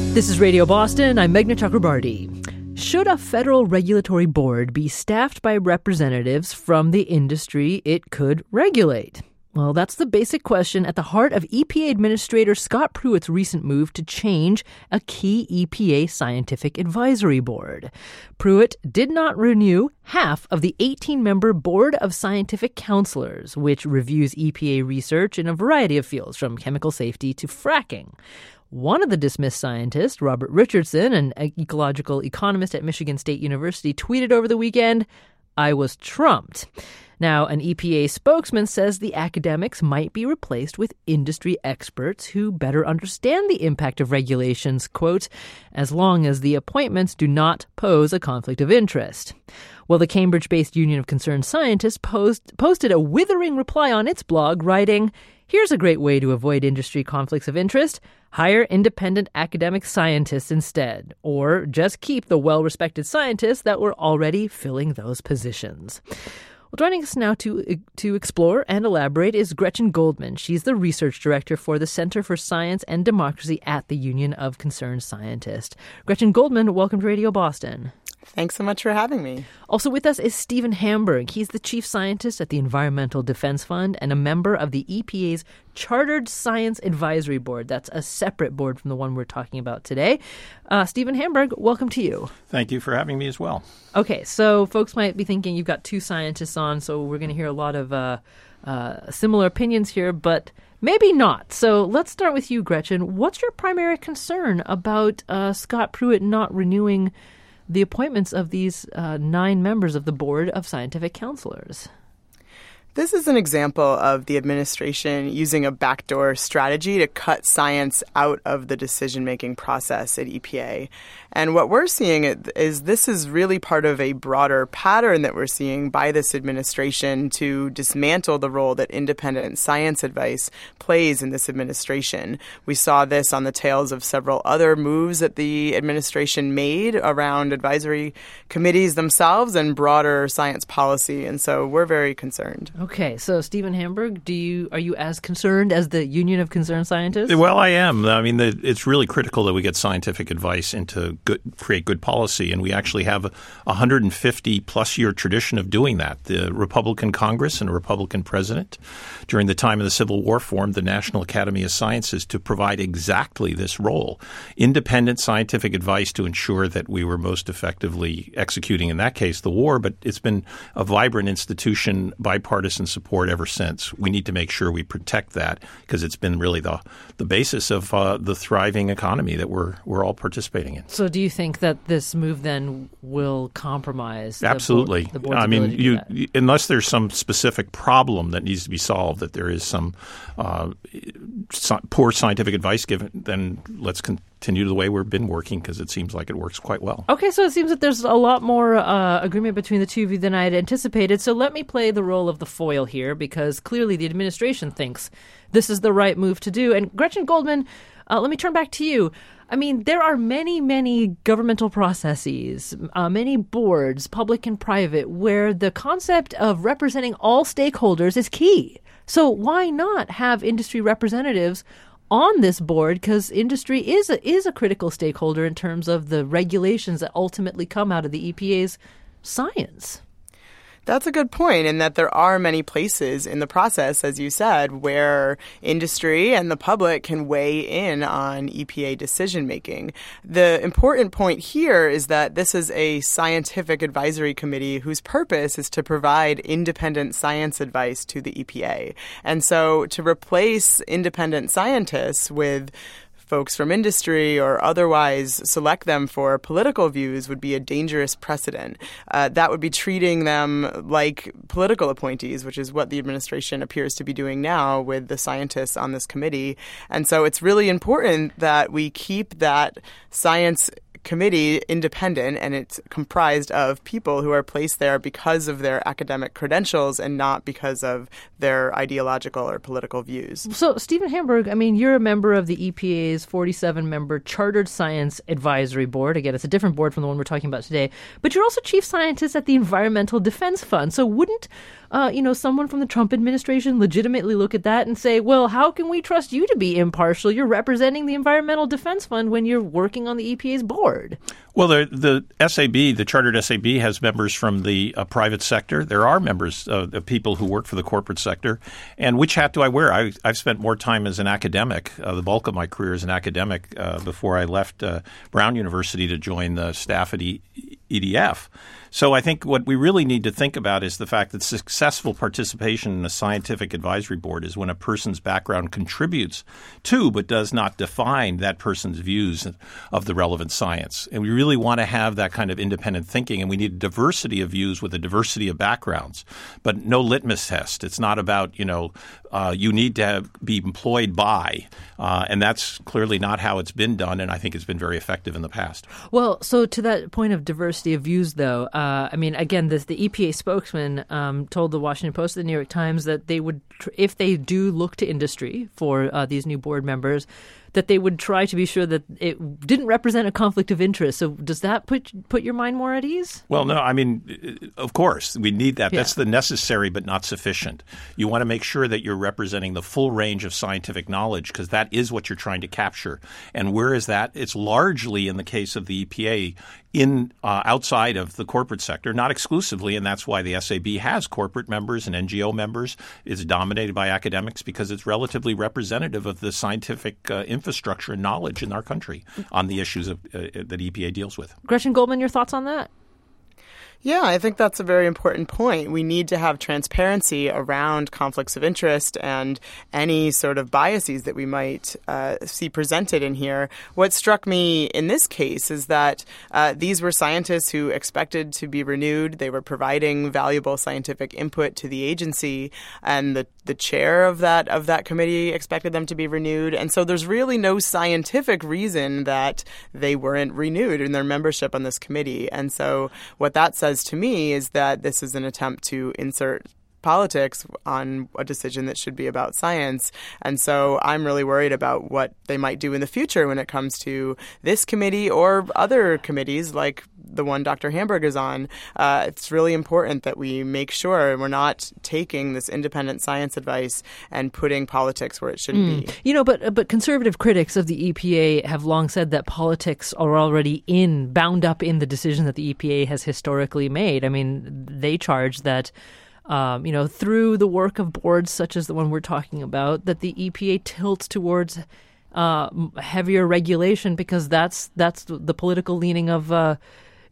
This is Radio Boston. I'm Meghna Chakrabarti. Should a federal regulatory board be staffed by representatives from the industry it could regulate? Well, that's the basic question at the heart of EPA Administrator Scott Pruitt's recent move to change a key EPA scientific advisory board. Pruitt did not renew half of the 18-member Board of Scientific Counselors, which reviews EPA research in a variety of fields, from chemical safety to fracking. One of the dismissed scientists, Robert Richardson, an ecological economist at Michigan State University, tweeted over the weekend, "I was trumped." Now, an EPA spokesman says the academics might be replaced with industry experts who better understand the impact of regulations, quote, as long as the appointments do not pose a conflict of interest. Well, the Cambridge-based Union of Concerned Scientists posted a withering reply on its blog, writing, "Here's a great way to avoid industry conflicts of interest. Hire independent academic scientists instead, or just keep the well-respected scientists that were already filling those positions." Well, joining us now to explore and elaborate is Gretchen Goldman. She's the research director for the Center for Science and Democracy at the Union of Concerned Scientists. Gretchen Goldman, welcome to Radio Boston. Thanks so much for having me. Also with us is Stephen Hamburg. He's the chief scientist at the Environmental Defense Fund and a member of the EPA's Chartered Science Advisory Board. That's a separate board from the one we're talking about today. Stephen Hamburg, welcome to you. Thank you for having me as well. Okay, so folks might be thinking you've got two scientists on, so we're going to hear a lot of similar opinions here, but maybe not. So let's start with you, Gretchen. What's your primary concern about Scott Pruitt not renewing the appointments of these 9 members of the Board of Scientific Counselors? This is an example of the administration using a backdoor strategy to cut science out of the decision-making process at EPA. And what we're seeing is this is really part of a broader pattern that we're seeing by this administration to dismantle the role that independent science advice plays in this administration. We saw this on the tails of several other moves that the administration made around advisory committees themselves and broader science policy. And so we're very concerned. Okay, so Stephen Hamburg, are you as concerned as the Union of Concerned Scientists? Well, I am. I mean, it's really critical that we get scientific advice into create good policy, and we actually have a 150-plus-year tradition of doing that. The Republican Congress and a Republican president, during the time of the Civil War, formed the National Academy of Sciences to provide exactly this role, independent scientific advice to ensure that we were most effectively executing, in that case, the war. But it's been a vibrant institution, bipartisan support ever since. We need to make sure we protect that because it's been really the basis of the thriving economy that we're all participating in. So do you think that this move then will compromise Absolutely. the board's I mean, ability to do that? Unless there's some specific problem that needs to be solved, that there is some poor scientific advice given, then let's continue the way we've been working because it seems like it works quite well. Okay, so it seems that there's a lot more agreement between the two of you than I had anticipated. So let me play the role of the foil here because clearly the administration thinks this is the right move to do. And Gretchen Goldman, let me turn back to you. I mean, there are many, many governmental processes, many boards, public and private, where the concept of representing all stakeholders is key. So why not have industry representatives on this board? Because industry is a critical stakeholder in terms of the regulations that ultimately come out of the EPA's science. That's a good point, in that there are many places in the process, as you said, where industry and the public can weigh in on EPA decision-making. The important point here is that this is a scientific advisory committee whose purpose is to provide independent science advice to the EPA. And so to replace independent scientists with folks from industry or otherwise select them for political views would be a dangerous precedent. That would be treating them like political appointees, which is what the administration appears to be doing now with the scientists on this committee. And so it's really important that we keep that science committee independent, and it's comprised of people who are placed there because of their academic credentials and not because of their ideological or political views. So, Stephen Hamburg, I mean, you're a member of the EPA's 47-member Chartered Science Advisory Board. Again, it's a different board from the one we're talking about today. But you're also chief scientist at the Environmental Defense Fund. So wouldn't someone from the Trump administration legitimately look at that and say, well, how can we trust you to be impartial? You're representing the Environmental Defense Fund when you're working on the EPA's board. Well, the SAB, the Chartered SAB, has members from the private sector. There are members of people who work for the corporate sector. And which hat do I wear? I've spent more time as an academic, the bulk of my career as an academic, before I left Brown University to join the staff at EDF. So I think what we really need to think about is the fact that successful participation in a scientific advisory board is when a person's background contributes to but does not define that person's views of the relevant science. And we really want to have that kind of independent thinking, and we need a diversity of views with a diversity of backgrounds, but no litmus test. It's not about, you need to be employed by, and that's clearly not how it's been done, and I think it's been very effective in the past. Well, so to that point of diversity of views, though, again, the EPA spokesman told the Washington Post and the New York Times that they would, if they do look to industry for these new board members, that they would try to be sure that it didn't represent a conflict of interest. So does that put your mind more at ease? Well, no, of course, we need that. Yeah. That's the necessary but not sufficient. You want to make sure that you're representing the full range of scientific knowledge because that is what you're trying to capture. And where is that? It's largely in the case of the EPA outside of the corporate sector, not exclusively, and that's why the SAB has corporate members and NGO members. It's dominated by academics because it's relatively representative of the scientific infrastructure and knowledge in our country on the issues that EPA deals with. Gretchen Goldman, your thoughts on that? Yeah, I think that's a very important point. We need to have transparency around conflicts of interest and any sort of biases that we might see presented in here. What struck me in this case is that these were scientists who expected to be renewed. They were providing valuable scientific input to the agency, and the chair of that committee expected them to be renewed. And so there's really no scientific reason that they weren't renewed in their membership on this committee. And so what that says to me is that this is an attempt to insert politics on a decision that should be about science. And so I'm really worried about what they might do in the future when it comes to this committee or other committees like the one Dr. Hamburg is on. It's really important that we make sure we're not taking this independent science advice and putting politics where it shouldn't be. But conservative critics of the EPA have long said that politics are already bound up in the decision that the EPA has historically made. I mean, they charge that through the work of boards such as the one we're talking about, that the EPA tilts towards heavier regulation because that's the political leaning of of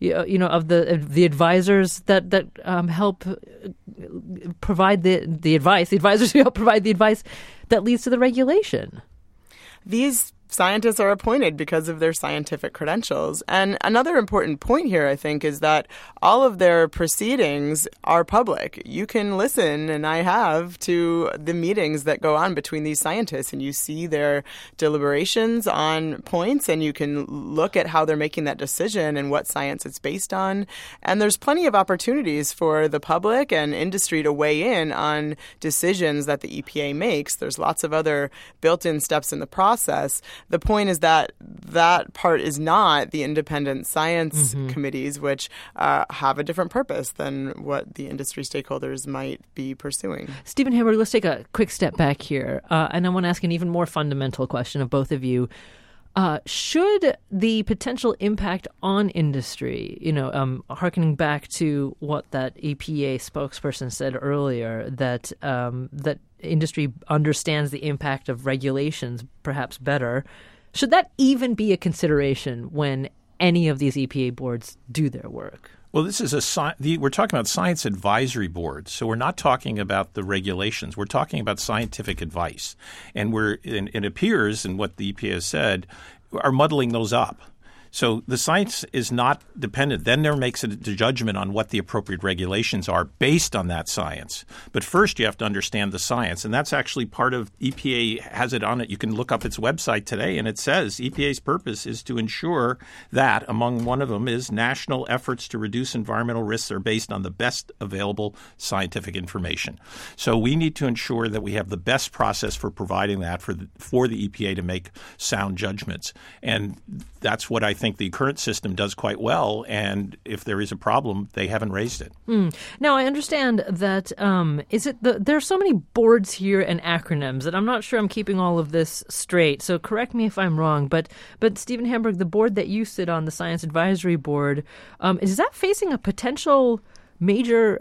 the advisors that help provide the advice. The advisors who help provide the advice that leads to the regulation. These scientists are appointed because of their scientific credentials. And another important point here, I think, is that all of their proceedings are public. You can listen, and I have, to the meetings that go on between these scientists, and you see their deliberations on points, and you can look at how they're making that decision and what science it's based on. And there's plenty of opportunities for the public and industry to weigh in on decisions that the EPA makes. There's lots of other built-in steps in the process. The point is that part is not the independent science committees, which have a different purpose than what the industry stakeholders might be pursuing. Stephen Hamburg, let's take a quick step back here. And I want to ask an even more fundamental question of both of you. Should the potential impact on industry, hearkening back to what that EPA spokesperson said earlier, that industry understands the impact of regulations perhaps better, should that even be a consideration when any of these EPA boards do their work? Well, this is we're talking about science advisory boards, so we're not talking about the regulations. We're talking about scientific advice, and it appears, in what the EPA has said, are muddling those up. So the science is not dependent. Then there makes a judgment on what the appropriate regulations are based on that science. But first you have to understand the science, and that's actually part of EPA has it on it. You can look up its website today, and it says EPA's purpose is to ensure that, among one of them is national efforts to reduce environmental risks are based on the best available scientific information. So we need to ensure that we have the best process for providing that for the EPA to make sound judgments. And that's what I think the current system does quite well. And if there is a problem, they haven't raised it. Now, I understand that there are so many boards here and acronyms that I'm not sure I'm keeping all of this straight. So correct me if I'm wrong. But Stephen Hamburg, the board that you sit on, the Science Advisory Board, is that facing a potential major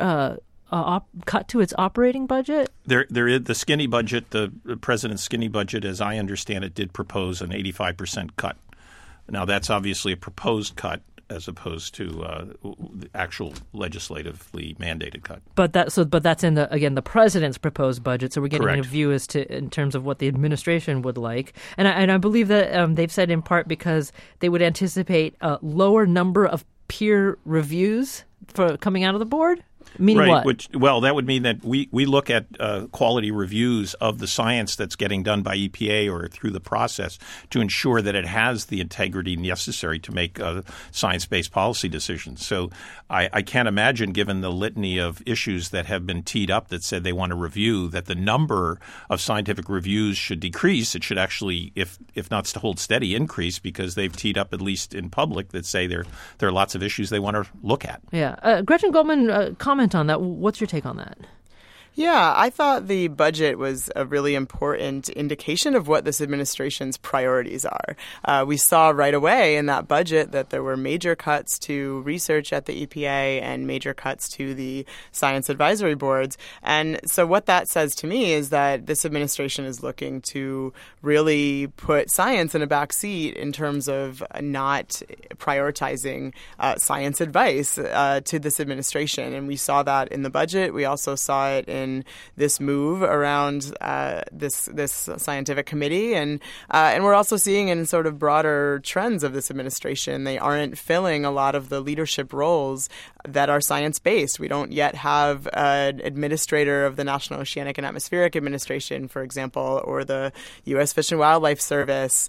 cut to its operating budget? There is the skinny budget. The president's skinny budget, as I understand it, did propose an 85% cut. Now, that's obviously a proposed cut as opposed to the actual legislatively mandated cut. But that's in the president's proposed budget. So we're getting Correct. a view as to in terms of what the administration would like. And I believe that they've said in part because they would anticipate a lower number of peer reviews for coming out of the board. Meaning right, what? That would mean that we look at quality reviews of the science that's getting done by EPA or through the process to ensure that it has the integrity necessary to make science-based policy decisions. So I can't imagine, given the litany of issues that have been teed up that said they want to review, that the number of scientific reviews should decrease. It should actually, if not to hold steady, increase, because they've teed up, at least in public, that say there are lots of issues they want to look at. Yeah. Gretchen Goldman, comment on that. What's your take on that? Yeah, I thought the budget was a really important indication of what this administration's priorities are. We saw right away in that budget that there were major cuts to research at the EPA and major cuts to the science advisory boards. And so what that says to me is that this administration is looking to really put science in a back seat in terms of not prioritizing science advice to this administration. And we saw that in the budget. We also saw it in this move around this scientific committee, and we're also seeing in sort of broader trends of this administration. They aren't filling a lot of the leadership roles that are science-based. We don't yet have an administrator of the National Oceanic and Atmospheric Administration, for example, or the U.S. Fish and Wildlife Service,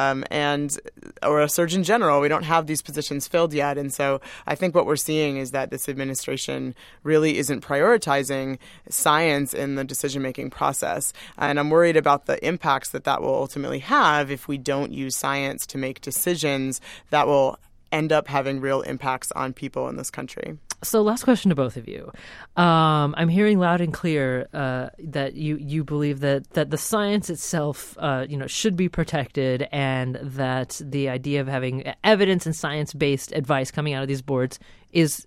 or a Surgeon General. We don't have these positions filled yet, and so I think what we're seeing is that this administration really isn't prioritizing science in the decision-making process. And I'm worried about the impacts that will ultimately have if we don't use science to make decisions that will end up having real impacts on people in this country. So last question to both of you. I'm hearing loud and clear that you believe that the science itself should be protected, and that the idea of having evidence and science-based advice coming out of these boards is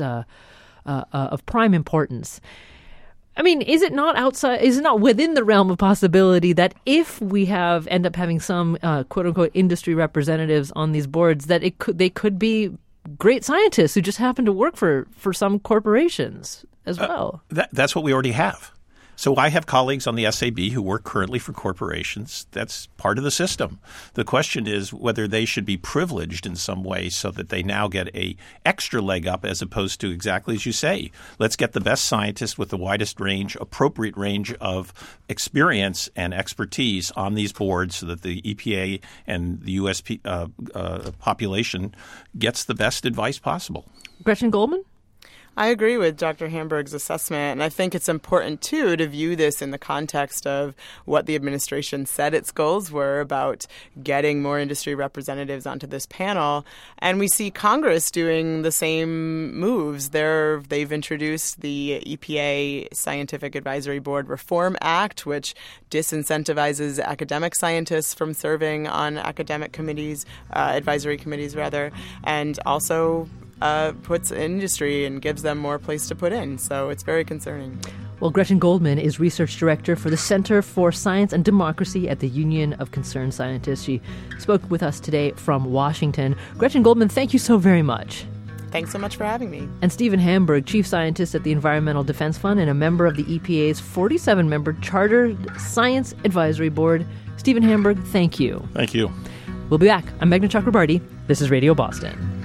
of prime importance. I mean, is it not within the realm of possibility that if we end up having some quote unquote industry representatives on these boards, that they could be great scientists who just happen to work for some corporations as well? That's what we already have. So I have colleagues on the SAB who work currently for corporations. That's part of the system. The question is whether they should be privileged in some way so that they now get a extra leg up, as opposed to exactly as you say. Let's get the best scientists with the widest range, appropriate range of experience and expertise on these boards so that the EPA and the U.S. population gets the best advice possible. Gretchen Goldman? I agree with Dr. Hamburg's assessment, and I think it's important, too, to view this in the context of what the administration said its goals were about getting more industry representatives onto this panel. And we see Congress doing the same moves. They've introduced the EPA Scientific Advisory Board Reform Act, which disincentivizes academic scientists from serving on academic committees, advisory committees, rather, and also puts industry and gives them more place to put in. So it's very concerning. Well, Gretchen Goldman is Research Director for the Center for Science and Democracy at the Union of Concerned Scientists. She spoke with us today from Washington. Gretchen Goldman, thank you so very much. Thanks so much for having me. And Stephen Hamburg, Chief Scientist at the Environmental Defense Fund and a member of the EPA's 47-member Chartered Science Advisory Board. Stephen Hamburg, thank you. Thank you. We'll be back. I'm Meghna Chakrabarti. This is Radio Boston.